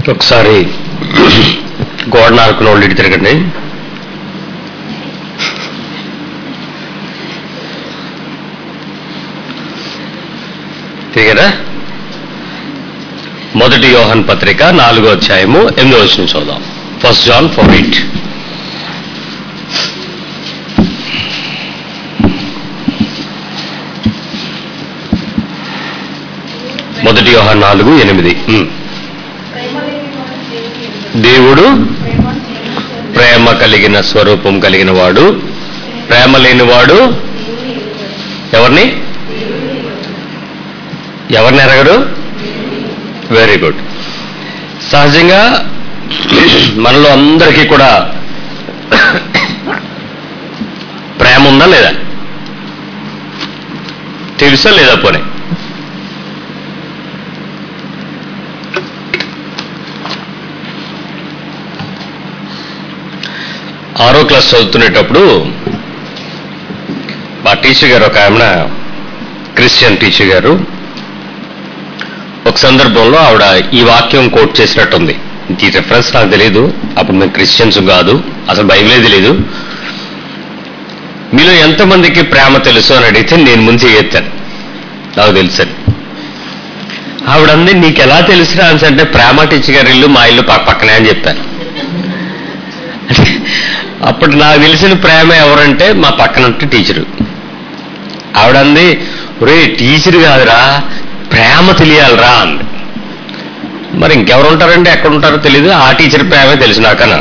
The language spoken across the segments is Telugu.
ఒకసారి గోడ నారుకున్న వాళ్ళు ఇటు తిరగండి. తిరిగారా? మొదటి యోహాను పత్రిక 4వ అధ్యాయము 8వ వచనం చూద్దాం. 1 John 4:8. మొదటి యోహాను 4:8. దేవుడు ప్రేమ కలిగిన స్వరూపం కలిగిన వాడు, ప్రేమ లేనివాడు ఎవరిని ఎరగడు. Very good. సహజంగా మనలో అందరికీ కూడా ప్రేమ ఉందా లేదా? తెలుసా లేదా? పోనీ 6వ క్లాస్ చదువుతునేటప్పుడు మా టీచర్ గారు, ఒక ఆమె క్రిస్టియన్ టీచర్ గారు, ఒక సందర్భంలో ఆవిడ ఈ వాక్యం కోట్ చేసినట్టుంది. ఈ రెఫరెన్స్ నాకు తెలియదు, అప్పుడు మేము క్రిస్టియన్స్ కాదు, అసలు బైబిలే తెలీదు. మీలో ఎంతమందికి ప్రేమ తెలుసు అని అడిగితే నేను ముందు చేయెత్తాను, నాకు తెలుసని. ఆవిడంది నీకు ఎలా తెలుసురా అని అంటే, ప్రేమ టీచర్ గారి ఇల్లు మా ఇల్లు పక్కనే అని చెప్పాను. అప్పుడు నాకు తెలిసిన ప్రేమ ఎవరంటే మా పక్కన టీచరు. ఆవిడంది, ఒరే టీచర్ కాదురా, ప్రేమ తెలియాలరా అంది. మరి ఇంకెవరు ఉంటారంటే ఎక్కడ ఉంటారో తెలియదు, ఆ టీచర్ ప్రేమే తెలుసు నాకన్నా.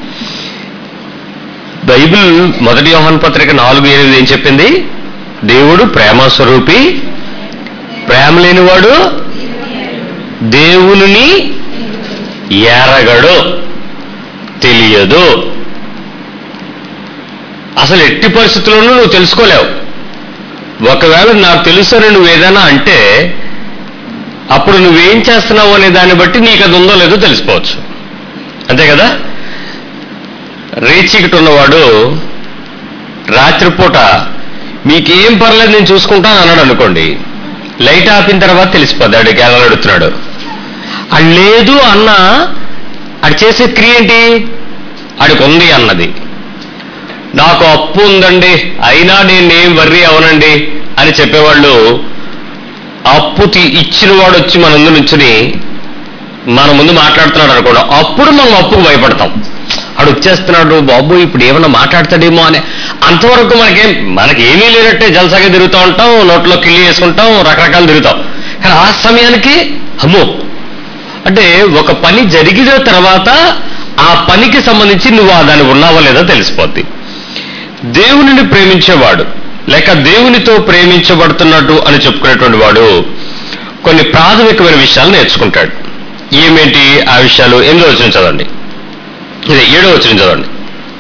బైబిల్ మొదటి యోహాను పత్రిక 4:8 ఏం చెప్పింది? దేవుడు ప్రేమ స్వరూపి, ప్రేమ లేనివాడు దేవుని ఎరగడు, తెలియదు. అసలు ఎట్టి పరిస్థితుల్లోనూ నువ్వు తెలుసుకోలేవు. ఒకవేళ నాకు తెలుసని నువ్వు ఏదైనా అంటే అప్పుడు నువ్వేం చేస్తున్నావు అనే దాన్ని బట్టి నీకు అది ఉందో లేదో తెలిసిపోవచ్చు, అంతే కదా? రేచీకటి ఉన్నవాడు రాత్రిపూట మీకేం పర్లేదు నేను చూసుకుంటాను అన్నాడు అనుకోండి, లైట్ ఆపిన తర్వాత తెలిసిపోద్ది ఆడికి ఎలా అడుగుతున్నాడు. అది లేదు అన్న అది చేసే క్రియ ఏంటి? ఆడికి ఉంది అన్నది. నాకు అప్పు ఉందండి అయినా నేనేం వర్రీ అవనండి అని చెప్పేవాళ్ళు, అప్పు ఇచ్చిన వాడు వచ్చి మన ముందు నుంచుని మన ముందు మాట్లాడుతున్నాడు అనుకోండి, అప్పుడు మనం అప్పుకు భయపడతాం. ఆడు వచ్చేస్తున్నాడు బాబు ఇప్పుడు ఏమన్నా మాట్లాడతాడేమో అని. అంతవరకు మనకేమీ లేనట్టే జలసాగా తిరుగుతూ ఉంటాం, నోట్లో కిళ్ళి వేసుకుంటాం, రకరకాలు తిరుగుతాం. కానీ ఆ సమయానికి అమ్మో అంటే ఒక పని జరిగిన తర్వాత ఆ పనికి సంబంధించి నువ్వు దాన్ని ఉన్నావో లేదో తెలిసిపోద్ది. దేవునిని ప్రేమించేవాడు లేక దేవునితో ప్రేమించబడుతున్నట్టు అని చెప్పుకునేటువంటి వాడు కొన్ని ప్రాథమికమైన విషయాలు నేర్చుకుంటాడు. ఏమేంటి ఆ విషయాలు? 8వ వచనం చదవండి, 7వ వచనం చదవండి.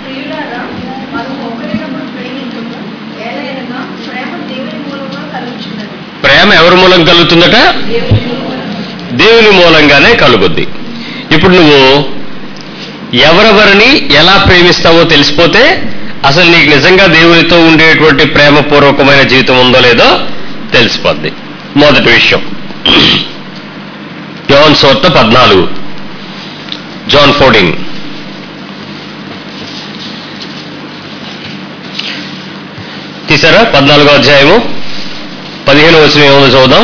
ప్రేమ ఎవరి మూలం కలుగుతుందట? దేవుని మూలంగానే కలుగుద్ది. ఇప్పుడు నువ్వు ఎవరెవరిని ఎలా ప్రేమిస్తావో తెలిసిపోతే అసలు నీకు నిజంగా దేవునితో ఉండేటువంటి ప్రేమపూర్వకమైన జీవితం ఉందో లేదో తెలిసిపోద్ది. మొదటి విషయం యోహాను సువార్త 14, John 14. తీసారా? 14వ అధ్యాయము 15వ వచనం ఏమో చూద్దాం.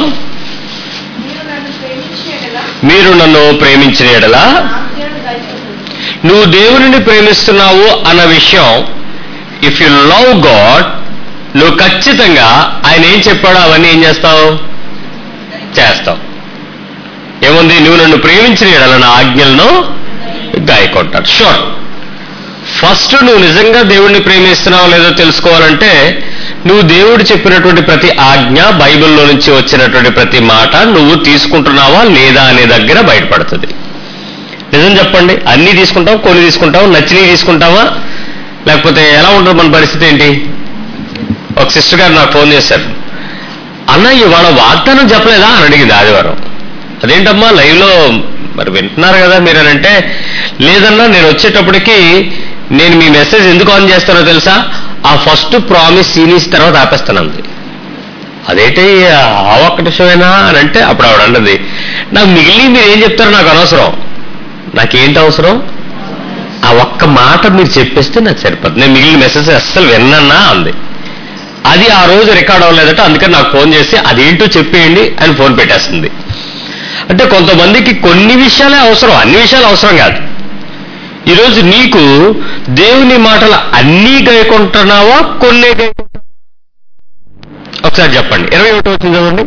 మీరు నన్ను ప్రేమించిన యెడల, నువ్వు దేవునిని ప్రేమిస్తున్నావు అన్న విషయం, ఇఫ్ యు లవ్ గాడ్, నువ్వు ఖచ్చితంగా ఆయన ఏం చెప్పాడో అవన్నీ ఏం చేస్తావు? చేస్తావు. ఏముంది? నువ్వు నన్ను ప్రేమించిన యెడల నా ఆజ్ఞలను గాయకొంటాడు. షూర్. ఫస్ట్ నువ్వు నిజంగా దేవుడిని ప్రేమిస్తున్నావో లేదో తెలుసుకోవాలంటే నువ్వు దేవుడు చెప్పినటువంటి ప్రతి ఆజ్ఞ, బైబిల్లో నుంచి వచ్చినటువంటి ప్రతి మాట నువ్వు తీసుకుంటున్నావా లేదా అనే దగ్గర బయటపడుతుంది. నిజం చెప్పండి, అన్నీ తీసుకుంటావు, కొన్ని తీసుకుంటావు, నచ్చినవి తీసుకుంటావా? లేకపోతే ఎలా ఉంటుంది మన పరిస్థితి ఏంటి? ఒక సిస్టర్ గారు నాకు ఫోన్ చేశారు, అన్న ఇవాళ వాగ్దానం చెప్పలేదా అని అడిగింది ఆదివారం. అదేంటమ్మా లైవ్లో మరి వింటున్నారు కదా మీరు అని అంటే, లేదన్నా నేను వచ్చేటప్పటికి నేను మీ మెసేజ్ ఎందుకు ఆన్ చేస్తానో తెలుసా? ఆ ఫస్ట్ ప్రామిస్ సీరీస్ తర్వాత ఆపేస్తానంది. అదేంటి ఆ ఒక్క విషయమేనా అని అంటే అప్పుడు ఆవిడ అన్నది, నాకు మిగిలిన మీరు ఏం చెప్తారో నాకు అనవసరం, నాకేంటి అవసరం? ఆ ఒక్క మాట మీరు చెప్పేస్తే నాకు సరిపోతుంది, నేను మిగిలిన మెసేజ్ అస్సలు విన్నా అంది. అది ఆ రోజు రికార్డ్ అవ్వలేదట, అందుకని నాకు ఫోన్ చేసి అదేంటో చెప్పేయండి అని ఫోన్ పెట్టేస్తుంది. అంటే కొంతమందికి కొన్ని విషయాలే అవసరం, అన్ని విషయాలు అవసరం కాదు. ఈరోజు నీకు దేవుని మాటలు అన్నీ గైకొంటున్నావా, కొన్నే గైకొంటున్నావా? ఒకసారి చెప్పండి. 21 వచ్చింది చదవండి.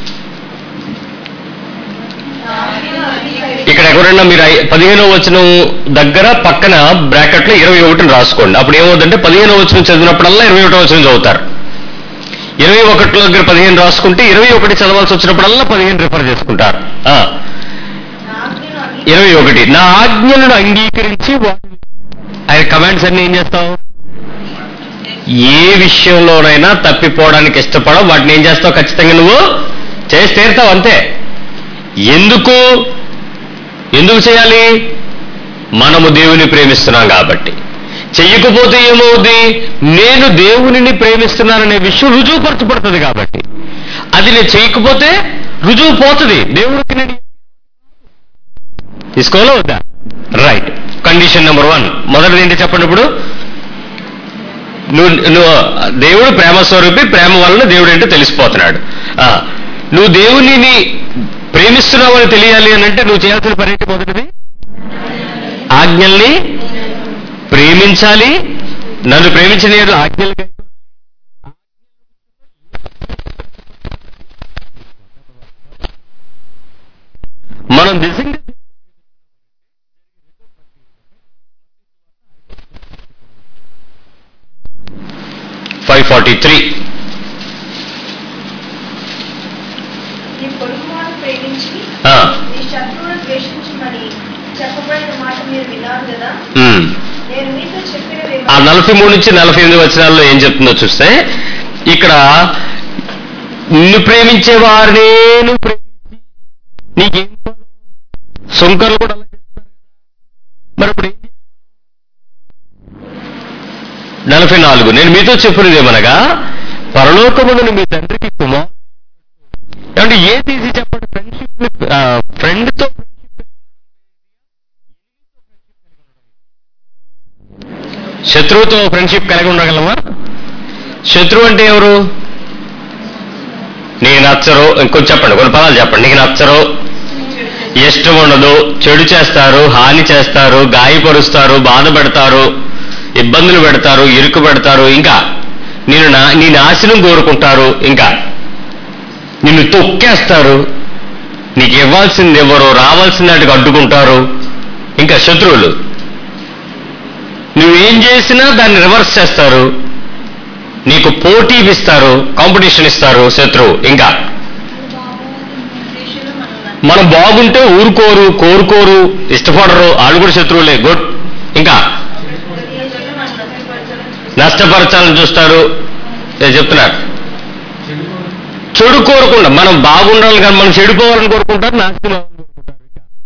ఇక్కడ ఎవరైనా మీరు 15వ వచనం దగ్గర పక్కన బ్రాకెట్ లో 21 రాసుకోండి. అప్పుడు ఏమవుతుందంటే 15వ వచనం చదివినప్పుడల్లా 21వ వచనం చదువుతారు. 21 దగ్గర 15 రాసుకుంటే 21 చదవాల్సి వచ్చినప్పుడల్లా 15 రిఫర్ చేసుకుంటారు. 21 నా ఆజ్ఞలను అంగీకరించి ఆయన కమాండ్స్ అన్ని ఏం చేస్తావు? ఏ విషయంలోనైనా తప్పిపోవడానికి ఇష్టపడవు, వాటిని ఏం చేస్తావు? ఖచ్చితంగా నువ్వు చేసి తీరుతావు, అంతే. ఎందుకు చేయాలి? మనము దేవుని ప్రేమిస్తున్నాం కాబట్టి. చెయ్యకపోతే ఏమవుద్ది? నేను దేవునిని ప్రేమిస్తున్నాననే విషయం రుజువుపరచబడుతుంది కాబట్టి. అది నేను చేయకపోతే రుజువు పోతుంది. దేవుడికి నేను తీసుకోవాలో వద్దా? రైట్. కండిషన్ నెంబర్ 1 మొదటిది ఏంటి చెప్పండి. ఇప్పుడు నువ్వు దేవుడు ప్రేమ స్వరూపి, ప్రేమ వలన దేవుడు ఏంటో తెలిసిపోతున్నాడు. నువ్వు దేవునిని ప్రేమిస్తున్నావు అని తెలియాలి అని అంటే నువ్వు చేయాల్సిన పని ఏంటి? మొదటిది ఆజ్ఞల్ని ప్రేమించాలి. నన్ను ప్రేమించిన ఆజ్ఞలు మనం నిజంగా 5:43 ఆ 43 నుంచి 48 వచనాల్లో ఏం చెప్తుందో చూస్తే, ఇక్కడ నిన్ను ప్రేమించే వారినే నువ్వు నీకేం సుంకర్లు కూడా అలా చేస్తారు. మరి ఇప్పుడు 44 నేను మీతో చెప్పినది ఏమనగా పరలోకమును మీ తండ్రికి కుమార్. ఏమంటే ఏ తీసి చెప్పండి? ఫ్రెండ్తో శత్రువుతో ఫ్రెండ్షిప్ కలిగి ఉండగలమా? శత్రువు అంటే ఎవరు? నీకు నచ్చరు, ఇంకొంచెం చెప్పండి, కొన్ని పదాలు చెప్పండి. నీకు నచ్చరు, ఇష్టం ఉండదు, చెడు చేస్తారు, హాని చేస్తారు, గాయపరుస్తారు, బాధ పెడతారు, ఇబ్బందులు పెడతారు, ఇరుకు పెడతారు, ఇంకా నీ నాశనం కోరుకుంటారు, ఇంకా నిన్ను తొక్కేస్తారు, నీకు ఇవ్వాల్సింది ఎవరో రావాల్సిన వాటికి అడ్డుకుంటారు. ఇంకా శత్రువులు నువ్వేం చేసినా దాన్ని రివర్స్ చేస్తారు, నీకు పోటీ ఇస్తారు, కాంపిటీషన్ ఇస్తారు శత్రువు. ఇంకా మనం బాగుంటే ఊరుకోరు, కోరుకోరు, ఇష్టపడరు, వాళ్ళు కూడా శత్రువులే. గుడ్. ఇంకా నష్టపరచాలని చూస్తారు. చెప్తున్నారు చెడు కోరుకుండా, మనం బాగుండాలి కానీ మనం చెడిపోవాలని కోరుకుంటారు, నాశనం అవ్వాలని కోరుకుంటారు.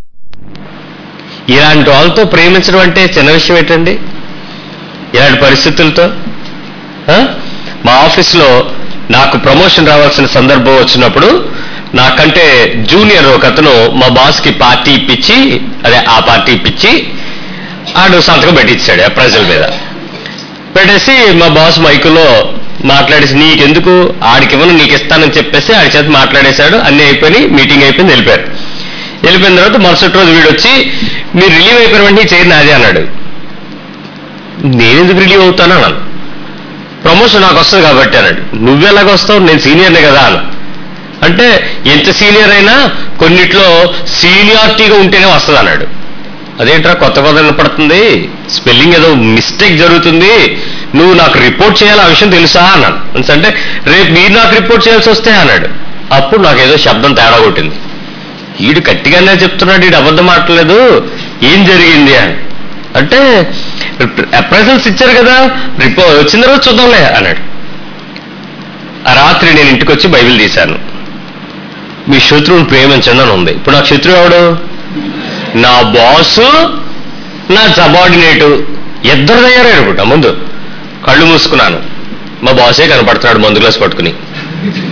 ఇలాంటి వాళ్ళతో ప్రేమించడం అంటే చిన్న విషయం ఏంటండి? ఇలాంటి పరిస్థితులతో మా ఆఫీస్లో నాకు ప్రమోషన్ రావాల్సిన సందర్భం వచ్చినప్పుడు నాకంటే జూనియర్ ఒక అతను మా బాస్కి పార్టీ ఇప్పించి, ఆ పార్టీ ఇప్పించి ఆడు సంతకం పెట్టించాడు ఆ ప్రజల మీద. పెట్టేసి మా బాస్ మైకులో మాట్లాడేసి నీకెందుకు, ఆడికి ఇవ్వను నీకు ఇస్తానని చెప్పేసి ఆడి చేత మాట్లాడేశాడు. అన్నీ అయిపోయి మీటింగ్ అయిపోయింది, వెళ్ళిపోయారు. వెళ్ళిపోయిన తర్వాత మరుసటి రోజు వీడు వచ్చి మీరు రిలీవ్ అయిపోయిన వెంటనే చేయండి నాదే అన్నాడు. నేనెందుకు రిలీవ్ అవుతాను అన్నాను. ప్రమోషన్ నాకు వస్తుంది కాబట్టి అన్నాడు. నువ్వెలాగొస్తావు, నేను సీనియర్నే కదా అన్న. అంటే ఎంత సీనియర్ అయినా కొన్నిట్లో సీనియారిటీగా ఉంటేనే వస్తుంది అన్నాడు. అదేంట్రా కొత్త పదం పడుతుంది, స్పెల్లింగ్ ఏదో మిస్టేక్ జరుగుతుంది, నువ్వు నాకు రిపోర్ట్ చేయాలి, ఆ విషయం తెలుసా అన్నాను. అంటే రేపు మీరు నాకు రిపోర్ట్ చేయాల్సి వస్తే అన్నాడు. అప్పుడు నాకు ఏదో శబ్దం తేడా కొట్టింది. వీడు గట్టిగానే చెప్తున్నాడు, వీడు అబద్ధం మాట్లాడలేదు, ఏం జరిగింది అని. అంటే అప్రైజల్స్ ఇచ్చారు కదా, రిపోర్ట్ వచ్చిన తర్వాత చూద్దాంలే అన్నాడు. ఆ రాత్రి నేను ఇంటికి వచ్చి బైబిల్ తీశాను. మీ శత్రువుని ప్రేమించండి అని ఉంది. ఇప్పుడు నాకు శత్రువు ఎవడు? నా బాసు, నా సబార్డినేటు, ఇద్దరు తయారయ్యారు అనుకుంటా. ముందు కళ్ళు మూసుకున్నాను, మా బాసే కనపడుతున్నాడు మందు గ్లాస్ పట్టుకుని.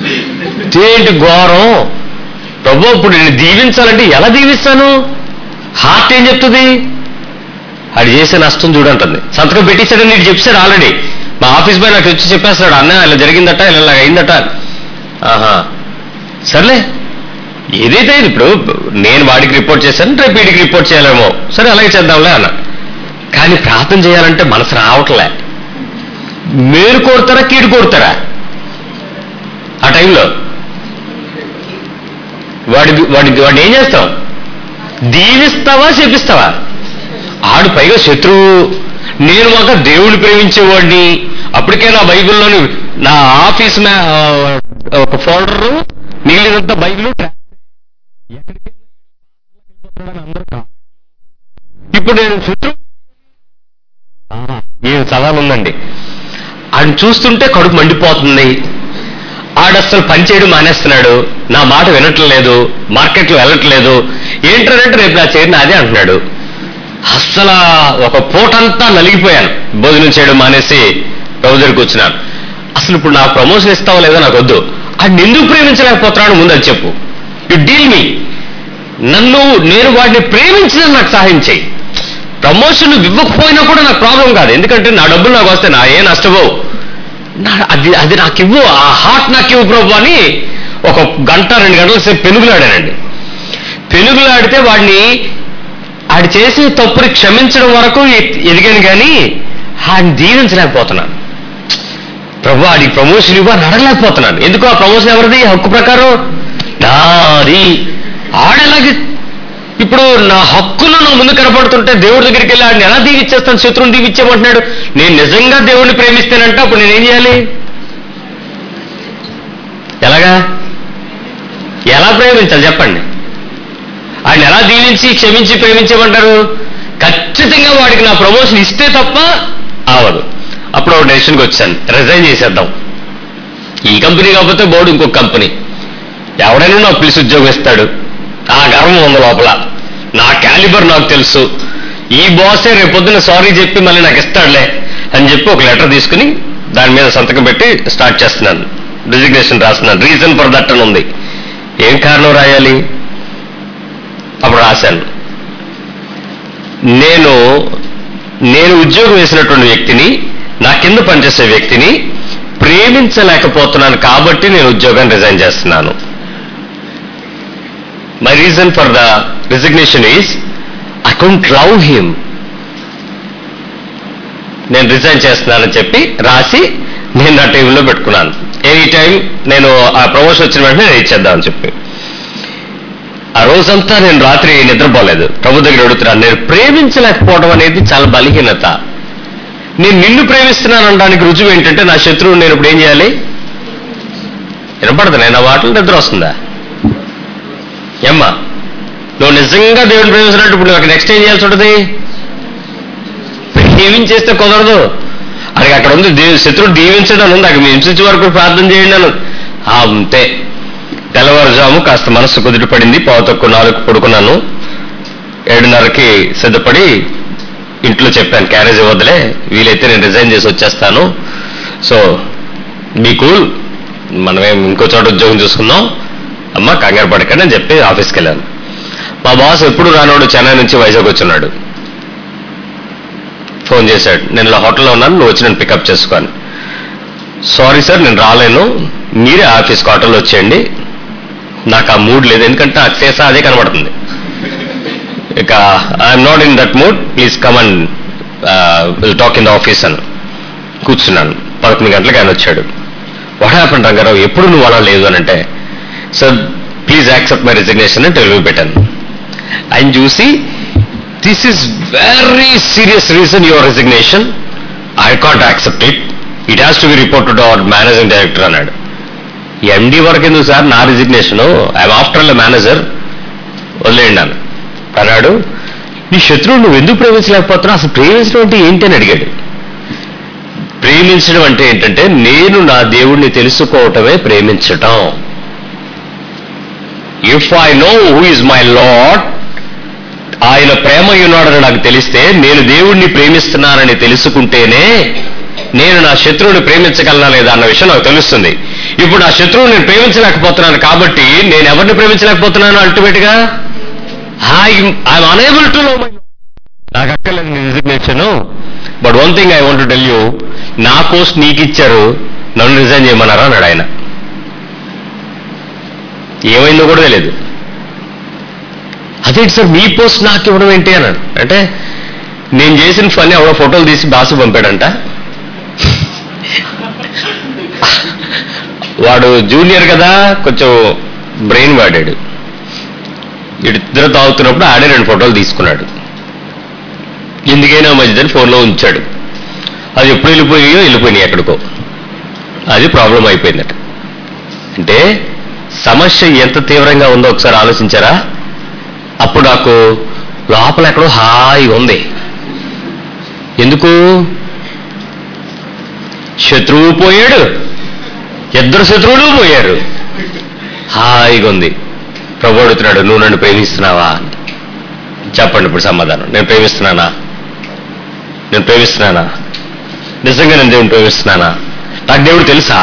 ఏంటి ఘోరం ప్రభు, ఇప్పుడు నేను దీవించాలంటే ఎలా దీవిస్తాను? హార్ట్ ఏం చెప్తుంది? అది చేసే నష్టం చూడంటుంది. సంతకం పెట్టేశాడని నీకు చెప్పాడు ఆల్రెడీ. మా ఆఫీస్ బాయ్ నాకు వచ్చి చెప్పేస్తాడు, అన్న ఇలా జరిగిందట, ఇలా అయిందట. ఆహా సర్లే, ఏదైతే ఇప్పుడు నేను వాడికి రిపోర్ట్ చేశాను, రేపు వీడికి రిపోర్ట్ చేయాలేమో, సరే అలాగే చేద్దాంలే అన్న. కానీ ప్రార్థన చేయాలంటే మనసు రావట్లే. మేలు కోరుతారా కీడు కోరుతారా? ఆ టైంలో వాడిని ఏం చేస్తావు? దీవిస్తావా శపిస్తావా? ఆడు పైగా శత్రువు. నేను మాక దేవుడిని ప్రేమించేవాడిని. అప్పటికే నా బైబిల్లోని నా ఆఫీస్ ఒక ఫోల్డరు మిగిలినంత బైబిల్ ఇప్పుడు నేను శత్రువు ఏం సవాలు ఉందండి. ఆయన చూస్తుంటే కడుపు మండిపోతుంది. ఆడస్సలు పనిచేయడం మానేస్తున్నాడు, నా మాట వినట్లేదు, మార్కెట్లో వెళ్ళట్లేదు. ఏంటంటే రేపు నా చేరిన అదే అంటున్నాడు. అస్సలు ఒక పూటంతా నలిగిపోయాను. భోజనం చేయడం మానేసి ప్రభు దగ్గరికి వచ్చినాను. అసలు ఇప్పుడు నాకు ప్రమోషన్ ఇస్తావో లేదో నాకు వద్దు. ఆయన ఎందుకు ప్రేమించలేకపోతున్నాడు ముందు అది చెప్పు. You deal me. నేను వాడిని ప్రేమించిన నాకు సహాయం చేయి. ప్రమోషన్ ఇవ్వకపోయినా కూడా నాకు ప్రాబ్లం కాదు, ఎందుకంటే నా డబ్బులు నాకు వస్తే నా ఏ నష్టపోవు. అది నాకు ఇవ్వు, ఆ హార్ట్ నాకు ఇవ్వు ప్రభు అని ఒక గంట 2 గంటల సేపు పెనుగులాడానండి. పెనుగులాడితే ఆడి చేసే తప్పుని క్షమించడం వరకు ఎదిగాను, కానీ ఆడిని దీవించలేకపోతున్నాను. ప్రభు ఆడికి ప్రమోషన్ ఇవ్వని అడగలేకపోతున్నాను. ఎందుకు? ఆ ప్రమోషన్ ఎవరిది? హక్కు ప్రకారం నాది. ఆడేలాగే ఇప్పుడు నా హక్కులు నా ముందు కనపడుతుంటే దేవుడి దగ్గరికి వెళ్ళి ఆడిని ఎలా దీవిచ్చేస్తాను? శత్రువుని దీవిచ్చేమంటున్నాడు. నేను నిజంగా దేవుడిని ప్రేమిస్తానంటే అప్పుడు నేనేం చేయాలి? ఎలా ప్రేమించాలి చెప్పండి? ఆయన ఎలా దీవించి క్షమించి ప్రేమించమంటారు? ఖచ్చితంగా వాడికి నా ప్రమోషన్ ఇస్తే తప్ప అవదు. అప్పుడు ఒక డెసిషన్కి వచ్చాను, రిజైన్ చేసేద్దాం. ఈ కంపెనీ కాకపోతే బోర్డు ఇంకొక కంపెనీ, ఎవడైనా నాకు పిలిచి ఉద్యోగం ఇస్తాడు. ఆ గర్వం ఉంది లోపల. నా క్యాలిబర్ నాకు తెలుసు. ఈ బాసే రేపొద్దున సారీ చెప్పి మళ్ళీ నాకు ఇస్తాడులే అని చెప్పి ఒక లెటర్ తీసుకుని దాని మీద సంతకం పెట్టి స్టార్ట్ చేస్తున్నాను. రిజిగ్నేషన్ రాస్తున్నాను. రీజన్ ఫర్ దట్ అని ఉంది. ఏం కారణం రాయాలి? అప్పుడు రాశాను, నేను ఉద్యోగం వేసినటువంటి వ్యక్తిని, నా కింద పనిచేసే వ్యక్తిని ప్రేమించలేకపోతున్నాను కాబట్టి నేను ఉద్యోగాన్ని రిజైన్ చేస్తున్నాను. My reason for the resignation is I couldn't love him. నేను రిజైన్ చేస్తున్నానని చెప్పి రాసి నేను నా టేబుల్లో పెట్టుకున్నాను. ఎనీ టైం నేను ఆ ప్రమోషన్ వచ్చిన వెంటనే నేను ఇచ్చేద్దామని చెప్పి. ఆ రోజంతా నేను రాత్రి నిద్రపోలేదు. ప్రభు దగ్గర అడుగుతున్నాను, నేను ప్రేమించలేకపోవడం అనేది చాలా బలహీనత. నేను నిన్ను ప్రేమిస్తున్నాను అనడానికి రుజువు ఏంటంటే నా శత్రువు నేను ఇప్పుడు ఏం చేయాలి? వినపడదు నేను ఆ మాటలు నిద్ర వస్తుందా? ఏమ్మా, నువ్వు నిజంగా దేవుడిని ప్రేమిస్తున్నట్టు ఇప్పుడు నాకు నెక్స్ట్ ఏం చేయాల్సి ఉంటుంది? దీవించేస్తే కుదరదు. అది అక్కడ ఉంది, శత్రువు దీవించడం ఉంది, అక్కడ హింసించే వరకు ప్రార్థన చేయండి అని అంతే. తెల్లవారుజాము కాస్త మనస్సు కుదిరి పడింది. 3:45 పడుకున్నాను. 7:30కి సిద్ధపడి ఇంట్లో చెప్పాను, క్యారేజ్ ఇవ్వదులే, వీలైతే నేను రిజైన్ చేసి వచ్చేస్తాను, సో బీ కూల్, మనమేం ఇంకో చోట ఉద్యోగం చూసుకుందాం, అమ్మ కంగారు పడకండి అని చెప్పి ఆఫీస్కి వెళ్ళాను. మా బాస్ ఎప్పుడు రానోడు చెన్నై నుంచి వైజాగ్ వచ్చున్నాడు. ఫోన్ చేశాడు, నేను ఇలా హోటల్లో ఉన్నాను, నువ్వు వచ్చి నన్ను పికప్ చేసుకోని. సారీ సార్ నేను రాలేను, మీరే ఆఫీస్కి హోటల్లో వచ్చేయండి, నాకు ఆ మూడ్ లేదు, ఎందుకంటే నాకు చేసా అదే కనబడుతుంది. ఇక I'm not in that mood, please come and will talk in the office అని కూర్చున్నాను. 11 గంటలకు ఆయన వచ్చాడు. వాట్ హ్యాపెండ్ రంగారావు, ఎప్పుడు నువ్వు అలా లేదు అని అంటే, sir please accept my resignation అని టెలివి పెట్టాను. ఆయన చూసి, this is very serious reason your resignation, I can't accept it, it has to be reported our managing director అన్నాడు. ఎండి వరకు ఎందుకు సార్ నా resignation, I'm after all manager, వదిలేయండి అన్నాడు. నీ శత్రువు నువ్వు ఎందుకు ప్రేమించలేకపోతున్నావు, అసలు ప్రేమించడం అంటే ఏంటి అని అడిగాడు. ప్రేమించడం అంటే ఏంటంటే నేను నా దేవుణ్ణి తెలుసుకోవటమే ప్రేమించటం. If I know who is my lord, ఆయన ప్రేమ ఉన్నాడని నాకు తెలిస్తే, నేను దేవుణ్ణి ప్రేమిస్తున్నానని తెలుసుకుంటేనే నేను నా శత్రువుని ప్రేమించగలనా లేదా అన్న విషయం నాకు తెలుస్తుంది. ఇప్పుడు నా శత్రువుని నేను ప్రేమించలేకపోతున్నాను కాబట్టి నేను ఎవరిని ప్రేమించలేకపోతున్నాను? అల్టిమేట్గా I'm unable to know my lord. నాకు అక్కర్లేదు నీ resignation, but one thing I want to tell you, నా పోస్ట్ నీకు ఇచ్చారు, నన్ను రిజైన్ చేయమన్నారా అన్నాడు ఆయన. ఏమైందో కూడా తెలియదు. అదేంటి సార్ మీ పోస్ట్ నాకు ఇవ్వడం ఏంటి అన్నాడు. అంటే నేను చేసిన పని ఎవడో ఫోటోలు తీసి బాసు పంపాడంట. వాడు జూనియర్ కదా, కొంచెం బ్రెయిన్ వాడాడు. ఇద్దరు తాగుతున్నప్పుడు ఆడే 2 ఫోటోలు తీసుకున్నాడు. ఎందుకైనా మంచిదని ఫోన్లో ఉంచాడు. అది ఎప్పుడు వెళ్ళిపోయినాయి ఎక్కడికో. అది ప్రాబ్లం అయిపోయిందట. అంటే సమస్య ఎంత తీవ్రంగా ఉందో ఒకసారి ఆలోచించారా? అప్పుడు నాకు లోపల ఎక్కడో హాయిగా ఉంది. ఎందుకు? శత్రువు పోయాడు, ఇద్దరు శత్రువులు పోయారు, హాయిగా ఉంది. ప్రభు అడుగుతున్నాడు, నువ్వు నన్ను ప్రేమిస్తున్నావా? చెప్పండి ఇప్పుడు సమాధానం. నేను ప్రేమిస్తున్నానా? నిజంగా నేను దేవుని ప్రేమిస్తున్నానా? నాకు దేవుడు తెలుసా?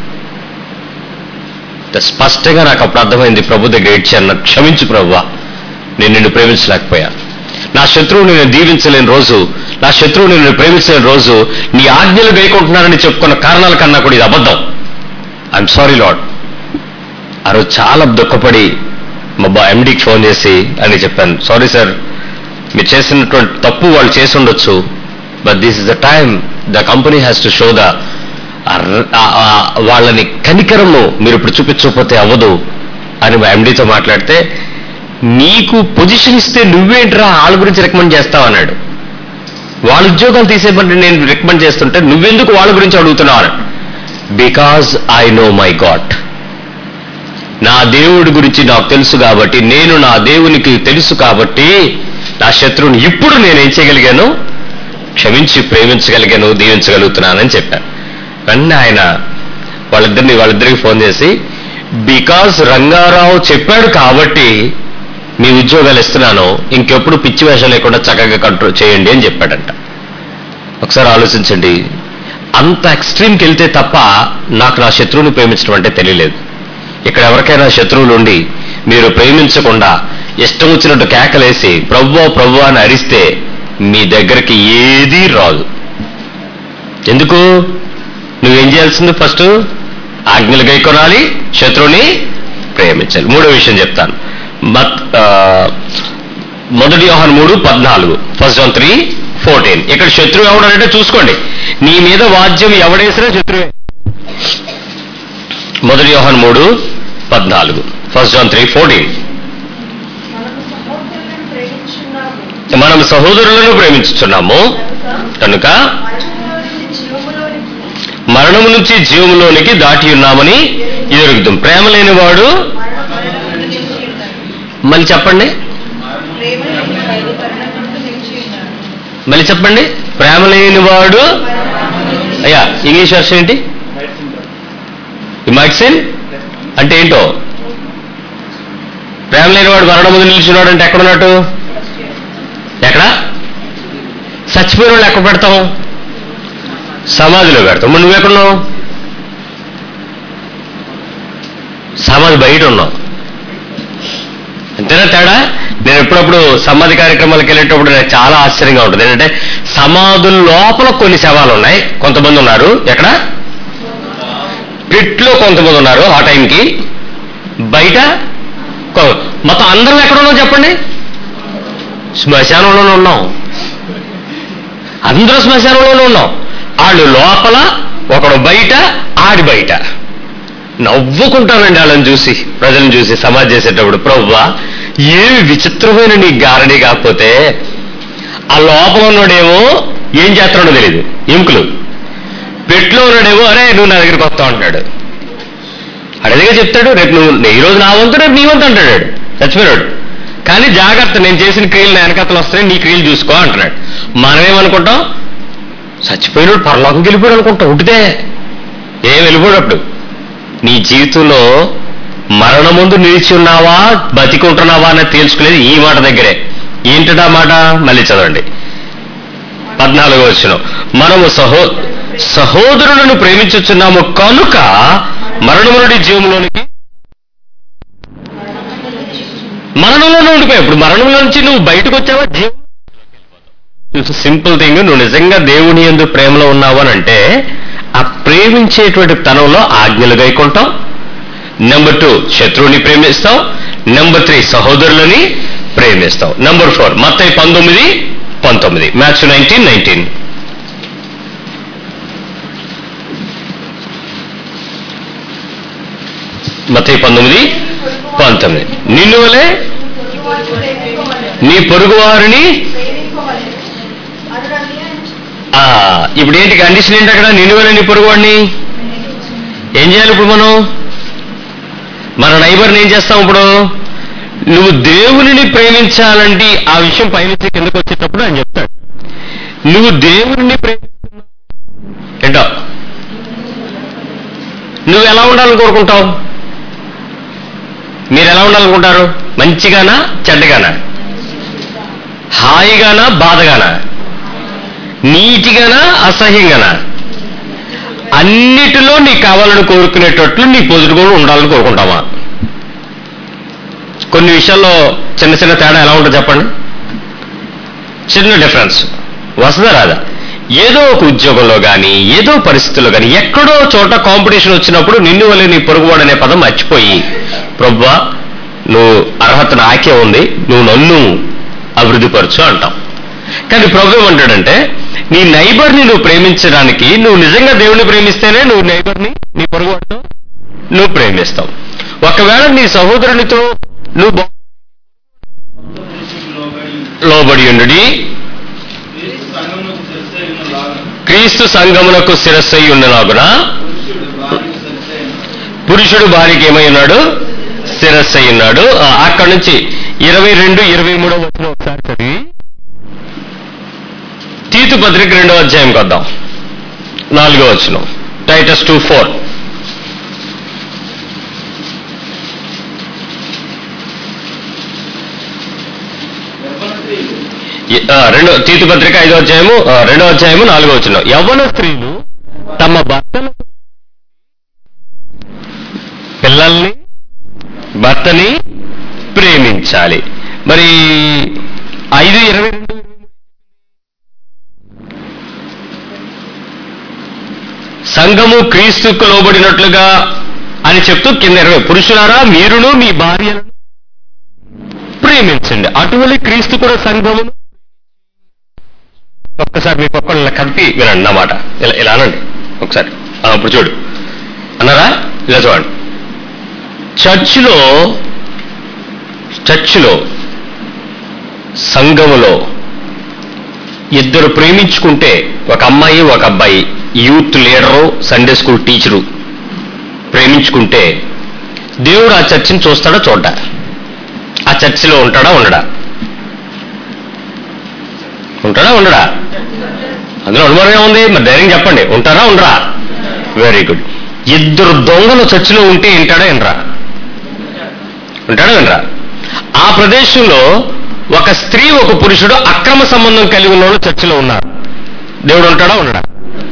స్పష్టంగా నాకు అప్పుడు అర్థమైంది. ప్రభు దగ్గర ఏడ్చాను, క్షమించు ప్రభువా, నేను నిన్ను ప్రేమించలేకపోయా. నా శత్రువుని నేను దీవించలేని రోజు, నా శత్రువుని నేను ప్రేమించలేని రోజు, నీ ఆజ్ఞలు వేయకుంటున్నానని చెప్పుకున్న కారణాల కన్నా కూడా ఇది అబద్ధం. I'm sorry lord. ఆ రోజు చాలా దుఃఖపడి మా ఎండీకి ఫోన్ చేసి అని చెప్పాను, సారీ సార్, మీరు చేసినటువంటి తప్పు వాళ్ళు చేసి ఉండొచ్చు, but this is the time the company has to show the వాళ్ళని కనికరము మీరు ఇప్పుడు చూపించకపోతే అవ్వదు అని మా ఎండీతో మాట్లాడితే, నీకు పొజిషన్ ఇస్తే నువ్వేంట్రా వాళ్ళ గురించి రికమెండ్ చేస్తావు అన్నాడు. వాళ్ళ ఉద్యోగాలు తీసేయమంటే నేను రికమెండ్ చేస్తుంటే నువ్వెందుకు వాళ్ళ గురించి అడుగుతున్నావు అన్నాడు. Because I know my god. నా దేవుడి గురించి నాకు తెలుసు కాబట్టి, నేను నా దేవునికి తెలుసు కాబట్టి నా శత్రువుని ఇప్పుడు నేనేం చేయగలిగాను? క్షమించి ప్రేమించగలిగాను, దీవించగలుగుతున్నానని చెప్పాను. వెంటనే ఆయన వాళ్ళిద్దరికి ఫోన్ చేసి, బికాజ్ రంగారావు చెప్పాడు కాబట్టి మీ ఉద్యోగాలు ఇస్తున్నాను, ఇంకెప్పుడు పిచ్చి వేషం లేకుండా చక్కగా కంట్రోల్ చేయండి అని చెప్పాడంట. ఒకసారి ఆలోచించండి, అంత ఎక్స్ట్రీమ్కి వెళ్తే తప్ప నాకు నా శత్రువుని ప్రేమించడం అంటే తెలియలేదు. ఇక్కడ ఎవరికైనా శత్రువులు ఉండి మీరు ప్రేమించకుండా ఇష్టం వచ్చినట్టు కేకలేసి ప్రభు అని అరిస్తే మీ దగ్గరికి ఏదీ రాదు. ఎందుకు? నువ్వేం చేయాల్సింది? ఫస్ట్ ఆజ్ఞలు గైకొనాలి, శత్రువుని ప్రేమించాలి. 3వ విషయం చెప్తాను. 1 యోహాను 3:14, 1 John 3:14. ఇక్కడ శత్రువు ఎవడంటే చూసుకోండి, నీ మీద వాద్యం ఎవడేసినా శత్రువే. 1 యోహాను 3:14, 1 John 3:14. మనం సహోదరులను ప్రేమించుచున్నాము కనుక మరణము నుంచి జీవములోనికి దాటి ఉన్నామని ఎరుగుతాం. ప్రేమ లేనివాడు, మళ్ళీ చెప్పండి, ప్రేమ లేనివాడు. అయ్యా ఇంగ్లీష్ వర్షన్ ఏంటి? మైట్ సిన్ అంటే ఏంటో? ప్రేమ లేనివాడు మరణం ముందు నిలిచినాడు అంటే ఎక్కడున్నట్టు? ఎక్కడ? చచ్చిపోయిన వాళ్ళు ఎక్కడ పెడతాం? సమాధిలో పెడతాం. మరి నువ్వెక్కడున్నావు? సమాధి బయట ఉన్నావు. అంతేనా తేడా? నేను ఎప్పుడప్పుడు సమాధి కార్యక్రమాలకు వెళ్ళేటప్పుడు నాకు చాలా ఆశ్చర్యంగా ఉంటుంది. ఏంటంటే సమాధుల లోపల కొన్ని శవాలు ఉన్నాయి, కొంతమంది ఉన్నారు. ఎక్కడ? పిట్లో కొంతమంది ఉన్నారు ఆ టైంకి, బయట మొత్తం అందరం ఎక్కడున్నాం చెప్పండి? శ్మశానంలోనే ఉన్నాం. అందరూ శ్మశానంలోనే ఉన్నాం. వాళ్ళు లోపల, ఒకడు బయట, ఆడి బయట. నవ్వుకుంటానండి వాళ్ళని చూసి, ప్రజలను చూసి సమాధి చేసేటప్పుడు. ప్రభువా, ఏమి విచిత్రమైన నీ గారడి. కాకపోతే ఆ లోపల ఉన్నాడేమో ఏం చేస్తున్నాడో తెలియదు, ఎముకలు. పెట్లో ఉన్నాడేమో అరే నువ్వు నా దగ్గరికి వస్తావు అంటాడు. అడిగిగా చెప్తాడు, రేపు నువ్వు ఈరోజు నా వంతు, రేపు నీ వంతు అంటాడు చచ్చిపోయాడు. కానీ జాగ్రత్త, నేను చేసిన క్రియలు నా వెనకతలు వస్తాయి, నీ క్రియలు చూసుకో అంటున్నాడు. మనమేమనుకుంటాం? చచ్చిపోయినాడు పరలోకం వెళ్ళిపోయాడు అనుకుంటాం. ఉంటితే ఏం వెళ్ళిపోయినప్పుడు నీ జీవితంలో మరణం ముందు నిలిచి ఉన్నావా, బతికుంటున్నావా అని తేల్చుకునేది ఈ మాట దగ్గరే. ఏంటా మాట? మళ్ళీ చదవండి 14వ వచనం. మనము సహోదరులను ప్రేమించుచున్నాము కనుక మరణము నుండి జీవములోనికి మరణంలోనే ఉండిపోయావు. ఇప్పుడు మరణంలో నుంచి నువ్వు బయటకు వచ్చావా? Simple thing. నువ్వు నిజంగా దేవుని యందు ప్రేమలో ఉన్నావు అని అంటే ఆ ప్రేమించేటువంటి తనంలో ఆజ్ఞలు గైకొంటాం. నెంబర్ 2 శత్రువుని ప్రేమిస్తావు. నెంబర్ 3 సహోదరులని ప్రేమిస్తావు. నెంబర్ 4 మత్తయి 19:19 మ్యాథ్యూ 19:19 మత్తయి 19:19 నిన్ను వలె నీ పొరుగు వారిని. ఇప్పుడు ఏంటి కండిషన్ ఏంటి అక్కడ? నిన్ను వలె నీ పొరుగు వాడిని ఏం చేయాలి? ఇప్పుడు మన నైబర్ని ఏం చేస్తాం? ఇప్పుడు నువ్వు దేవునిని ప్రేమించాలంటే ఆ విషయం పైనుంచి కిందకు వచ్చేటప్పుడు ఆయన చెప్తాడు, నువ్వు దేవుని ప్రేమిస్తున్నావు ఏంటో, నువ్వు ఎలా ఉండాలని కోరుకుంటావు? మీరు ఎలా ఉండాలనుకుంటారు? మంచిగానా చెడ్డగానా? హాయిగానా బాధగానా? నీటిగానా అసహ్యంగానా? అన్నిటిలో నీకు కావాలని కోరుకునేటట్లు నీ పొదుడుగా ఉండాలని కోరుకుంటావా? కొన్ని విషయాల్లో చిన్న చిన్న తేడా ఎలా ఉంటుందో చెప్పండి. చిన్న డిఫరెన్స్ వస్తుందా రాదా? ఏదో ఒక ఉద్యోగంలో కానీ ఏదో పరిస్థితుల్లో కానీ ఎక్కడో చోట కాంపిటీషన్ వచ్చినప్పుడు నిన్ను వల్లే నీ పొరుగువాడు అనే పదం మర్చిపోయి, ప్రభువా నువ్వు అర్హత నాకే ఉంది, నువ్వు నన్ను అభివృద్ధిపరచు అంటాం. కానీ ప్రభు ఏమంటాడంటే, నీ నైబర్ని నువ్వు ప్రేమించడానికి నువ్వు నిజంగా దేవుని ప్రేమిస్తేనే నువ్వు నైబర్ని, నీ పొరుగువాడితో నువ్వు ప్రేమిస్తావు. ఒకవేళ నీ సహోదరునితో నువ్వు లోబడి ఉండి క్రీస్తు సంఘమునకు శిరస్సై ఉన్నలాగున పురుషుడు భార్యకి ఏమై ఉన్నాడు? శిరస్సై ఉన్నాడు. అక్కడి నుంచి 22-23 వచనం ఒకసారి చదివి తీతు పత్రిక 2వ అధ్యాయంకి వద్దాం. 4వ వచనం టైటస్ 2:4 తీతు పత్రిక 5వ అధ్యాయము 2వ అధ్యాయము 4వ వచనం. యవ్వన స్త్రీలు తమ భర్తని ప్రేమించాలి. మరి 5:22 సంఘము క్రీస్తుకు లోబడినట్లుగా అని చెప్తూ కింద 20 పురుషులారా మీరును మీ భార్యలను ప్రేమించండి, అటువంటి క్రీస్తు కూడా సంఘమును. ఒక్కసారి మీ పక్కన కలిపి వినండి నా మాట. ఇలా అనండి ఒకసారి. ఇప్పుడు చూడు అన్నారా? ఇలా చూడండి. చర్చిలో సంఘములో ఇద్దరు ప్రేమించుకుంటే, ఒక అమ్మాయి ఒక అబ్బాయి, youth leader Sunday school teacher ప్రేమించుకుంటే దేవుడు ఆ చర్చిని చూస్తాడా చూడ్డా? ఆ చర్చిలో ఉంటాడా ఉండడా? అందులో అనుమానం ఏముంది? మరి ధైర్యం చెప్పండి, ఉంటారా ఉండరా? Very good. ఇద్దరు దొంగలు చర్చిలో ఉంటే వింటాడా వినరా? ఆ ప్రదేశంలో ఒక స్త్రీ ఒక పురుషుడు అక్రమ సంబంధం కలిగి ఉన్న వాళ్ళు చర్చిలో ఉన్నారు. దేవుడు ఉంటాడా ఉండడా?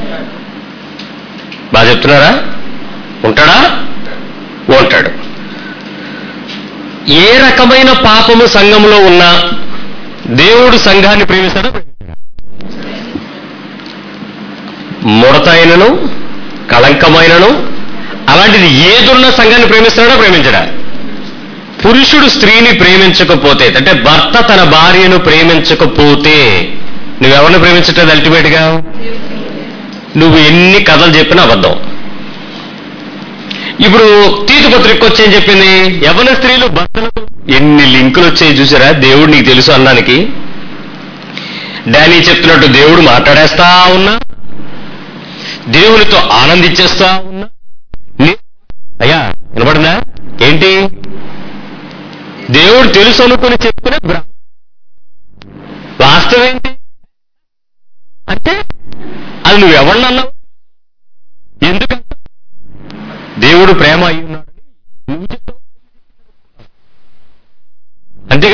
బాగా చెప్తున్నారా? ఉంటాడా? ఉంటాడు. ఏ రకమైన పాపము సంఘంలో ఉన్నా దేవుడు సంఘాన్ని ప్రేమిస్తాడా? ముడతైనను కళంకమైనను అలాంటిది ఏదున్న సంఘాన్ని ప్రేమిస్తాడా ప్రేమించడా? పురుషుడు స్త్రీని ప్రేమించకపోతే, అంటే భర్త తన భార్యను ప్రేమించకపోతే నువ్వెవరిని ప్రేమించట్లేదు? అల్టిమేట్ గా నువ్వు ఎన్ని కథలు చెప్పినా అబద్ధం. ఇప్పుడు తీతు పత్రిక వచ్చి ఏం చెప్పింది? యవ్వన స్త్రీలు భర్తలకు. ఎన్ని లింకులు వచ్చాయి చూసారా? దేవుడు నీకు తెలుసు అన్నానికి. డానీ చెప్తున్నట్టు దేవుడు మాట్లాడేస్తా ఉన్నా, దేవునితో ఆనందించేస్తా ఉన్నా. అయ్యా వినపడిందా? ఏంటి దేవుడు తెలుసు అనుకుని చెప్పుకునే వాస్తవం ఏంటి అంటే అది నువ్వెవరినన్నావు? ఎందుకంటే దేవుడు ప్రేమ అయి ఉన్నాడని నువ్వు చెప్తావు. అంతేగా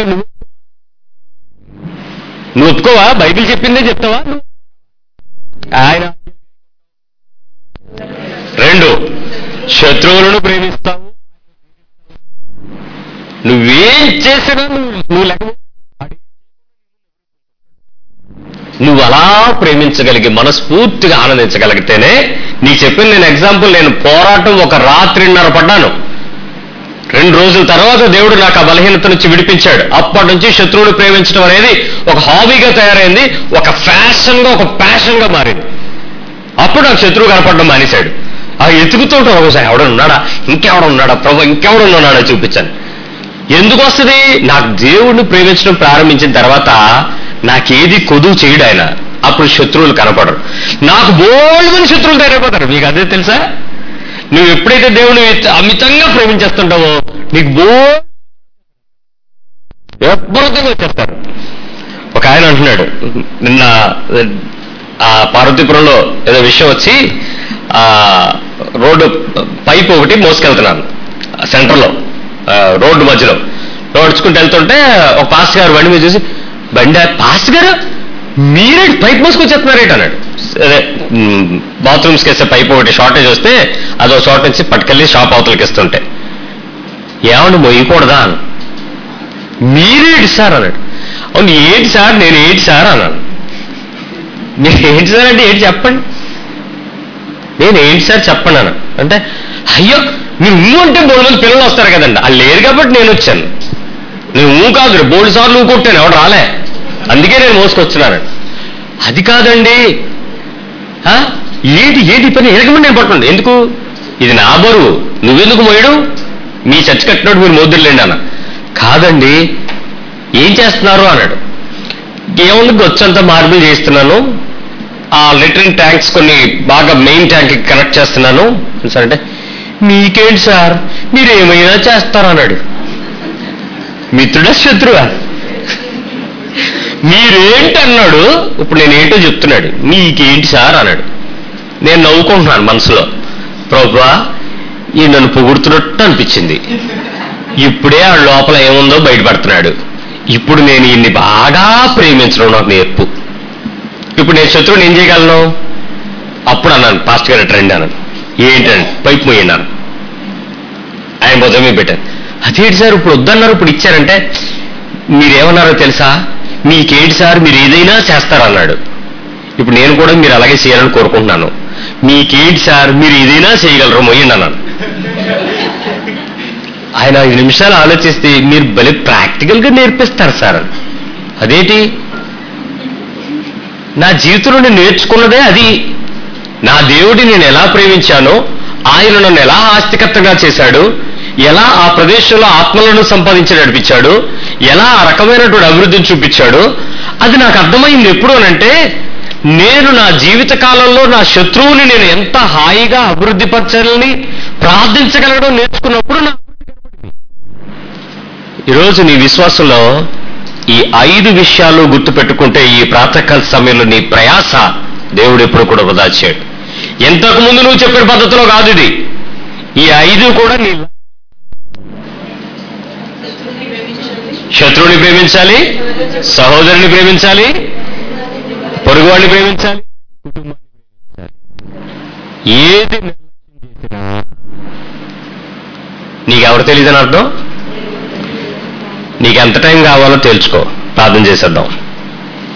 నువ్వు ఒప్పుకోవా? బైబిల్ చెప్పిందే చెప్తావా? ఆయన 2 శత్రువులను ప్రేమిస్తావు. నువ్వేం చేసినా నువ్వు అలా ప్రేమించగలిగి మనస్ఫూర్తిగా ఆనందించగలిగితేనే, నీ చెప్పిన నేను పోరాటం ఒక రాత్రిన్నర పడ్డాను. 2 రోజుల తర్వాత దేవుడు నాకు ఆ బలహీనత నుంచి విడిపించాడు. అప్పటి నుంచి శత్రువుని ప్రేమించడం అనేది ఒక హాబీగా తయారైంది, ఒక ఫ్యాషన్గా, ఒక ప్యాషన్గా మారింది. అప్పుడు నాకు శత్రువు కనపడడం మానేశాడు. ఆ ఎతుకుతుంటే ఒకసారి ఎవడన్నాడా, ఇంకెవడున్నాడా ప్రభు, ఇంకెవడున్నాడా చూపించాను. ఎందుకు వస్తుంది? నాకు దేవుడిని ప్రేమించడం ప్రారంభించిన తర్వాత నాకేది కొదువు చేయడు ఆయన. అప్పుడు శత్రువులు కనపడరు. నాకు బోల్మని శత్రువులు తయారైపోతారు. మీకు అదే తెలుసా? నువ్వు ఎప్పుడైతే దేవుని అమితంగా ప్రేమించేస్తుంటావో నీకు విపరీతంగా వచ్చేస్తారు. ఒక ఆయన అంటున్నాడు, నిన్న ఆ పార్వతీపురంలో ఏదో విషయం వచ్చి ఆ రోడ్డు పైపు ఒకటి మోసుకెళ్తున్నాను సెంటర్లో, రోడ్డు మధ్యలో నడుచుకుంటూ వెళ్తుంటే ఒక పాస్టర్ గారు బండి మీద చూసి, బండి పాస్టర్ గారు మీరే పైప్ మోసుకొచ్చేస్తున్నారేట అన్నాడు. అదే బాత్రూమ్స్కి వేస్తే పైప్ ఒకటి షార్టేజ్ వస్తే అదో షార్ట్ నుంచి పట్టుకెళ్ళి షాప్ అవతలకి ఇస్తుంటే, ఏమన్నా మొయ్యకూడదా అని. మీరేంటి సార్ అన్నాడు. అవును ఏంటి సార్, నేను ఏంటి సార్ అన్నాను. నేను ఏంటి సార్ అంటే ఏంటి చెప్పండి, నేను ఏంటి సార్ చెప్పండి అన్నాను. అంటే అయ్యో మీరు అంటే 3 మంది పిల్లలు వస్తారు కదండి, వాళ్ళు లేరు కాబట్టి నేను వచ్చాను. నేను కాదు 3 సార్లు కొట్టాను, ఎవడు రాలే, అందుకే నేను మోసుకొచ్చున్నాను. అది కాదండి, ఏంటి పని ఎరగమని నేను పట్టుకోండి. ఎందుకు? ఇది నా బరువు, నువ్వెందుకు మోయడం, మీ చర్చ కట్టినట్టు మీరు మోద్దులేండి అన్న. కాదండి ఏం చేస్తున్నారు అన్నాడు. ఏముంది గొచ్చంతా మార్బుల్ చేస్తున్నాను, ఆ లెటరింగ్ ట్యాంక్స్ కొన్ని బాగా మెయిన్ ట్యాంక్ కనెక్ట్ చేస్తున్నాను సార్. అంటే మీకేంటి సార్, మీరు ఏమైనా చేస్తారు అన్నాడు. మిత్రుడా శత్రువా? మీరేంటి అన్నాడు. ఇప్పుడు నేనేంటో చెప్తున్నాడు. మీకేంటి సార్ అన్నాడు. నేను నవ్వుకుంటున్నాను మనసులో, ప్రభువా ఈ నన్ను పొగుడుతున్నట్టు అనిపించింది. ఇప్పుడే ఆ లోపల ఏముందో బయటపడుతున్నాడు. ఇప్పుడు నేను ఈయన్ని బాగా ప్రేమించడం నాకు నేర్పు. ఇప్పుడు నేను శత్రువుని ఏం చేయగలను? అప్పుడు అన్నాను, పాస్టర్ గారు ట్రెండ్ అన్నాను. ఏంటండి? పైపు మొయ్యన్నాను. ఆయన బొద్ద పెట్టాను. అదేంటి సార్ ఇప్పుడు వద్దన్నారు ఇప్పుడు ఇచ్చారంటే, మీరేమన్నారో తెలుసా, మీకేంటి సార్ మీరు ఏదైనా చేస్తారన్నాడు. ఇప్పుడు నేను కూడా మీరు అలాగే చేయాలని కోరుకుంటున్నాను. మీకేంటి సార్ మీరు ఏదైనా చేయగలరు మొయ్యండి అన్నాను. ఆయన 5 నిమిషాలు ఆలోచిస్తే, మీరు భలే ప్రాక్టికల్గా నేర్పిస్తారు సార్. అదేంటి? నా జీవితంలో నేను నేర్చుకున్నదే అది. నా దేవుడిని నేను ఎలా ప్రేమించానో, ఆయన నన్ను ఎలా ఆస్తికర్తగా చేశాడు, ఎలా ఆ ప్రదేశంలో ఆత్మలను సంపాదించి నడిపించాడు, ఎలా ఆ రకమైనటువంటి అభివృద్ధిని చూపించాడు, అది నాకు అర్థమైంది. ఎప్పుడు అనంటే, నేను నా జీవిత కాలంలో నా శత్రువుని నేను ఎంత హాయిగా అభివృద్ధి పరచాలని ప్రార్థించగలగడం నేర్చుకున్నప్పుడు నా ఈరోజు నీ విశ్వాసంలో ఈ 5 విషయాలు గుర్తుపెట్టుకుంటే ఈ ప్రాతకాల సమయంలో నీ ప్రయాస దేవుడు ఎప్పుడు కూడా వృధా చేయడు. ఇంతకుముందు నువ్వు చెప్పిన పద్ధతిలో కాదు ఇది. ఈ 5 కూడా నీ శత్రువుని ప్రేమించాలి, సహోదరుని ప్రేమించాలి, పొరుగువాడిని ప్రేమించాలి, కుటుంబాన్ని ప్రేమించాలి. ఏది నిర్లక్ష్యం చేసినా నీకెవరు తెలియదని అర్థం. నీకు ఎంత టైం కావాలో తేల్చుకో. ప్రార్థన చేసేద్దాం.